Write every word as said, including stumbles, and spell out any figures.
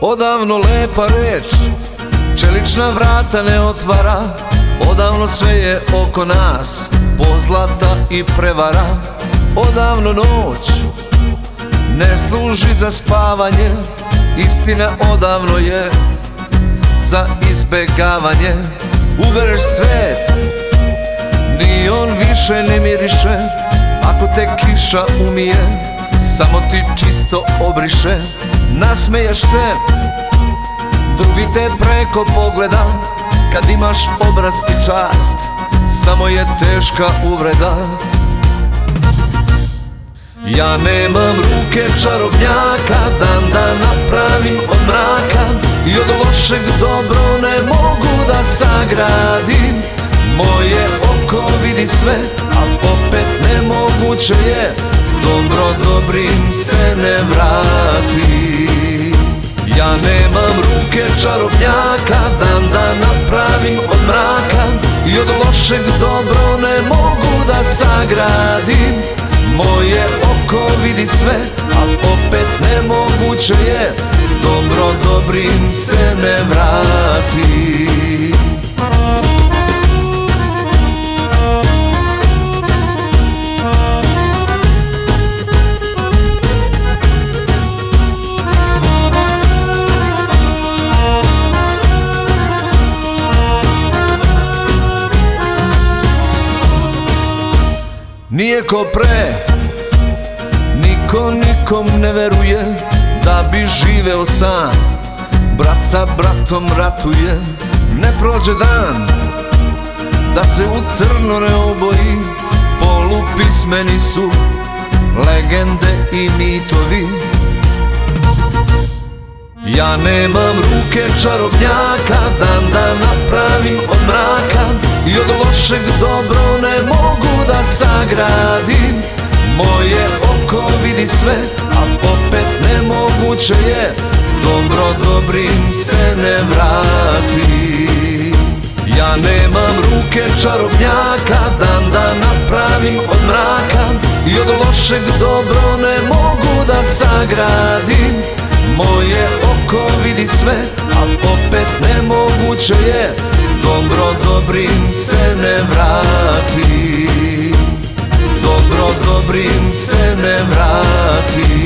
Odavno lepa reč čelična vrata ne otvara. Odavno sve je oko nas pozlata i prevara. Odavno noć ne služi za spavanje. Istina odavno je za izbegavanje. Ubereš svet, ni on više ne miriše. Ako te kiša umije, samo ti čisto obriše. Nasmeješ se, drugi te preko pogleda. Kad imaš obraz i čast, samo je teška uvreda. Ja nemam ruke čarobnjaka, dan da napravim od mraka. I od lošeg dobro ne mogu da sagradim. Moje oko vidi sve, a opet nemoguće je dobro dobrim se ne vrati. Ja nemam ruke čarobnjaka, dan da napravim od mraka. I od lošeg dobro ne mogu da sagradim. Moje oko vidi sve, a opet nemoguće je dobro dobrim se ne vrati. Nije ko pre, niko nikom ne veruje da bi živeo sam. Brat sa bratom ratuje, ne prođe dan da se u crno ne oboji. Polupismeni su legende i mitovi. Ja nemam ruke čarobnjaka, dan da napravim od mraka. I od lošeg dobro ne mogu da sagradim. Moje oko vidi sve, a opet nemoguće je dobro dobrim se ne vrati. Ja nemam ruke čarobnjaka, dan da napravim od mraka. I od lošeg dobro ne mogu da sagradim. Moje oko vidi sve, a opet nemoguće je dobro dobrim se ne vrati. Dobro dobrim se ne vrati.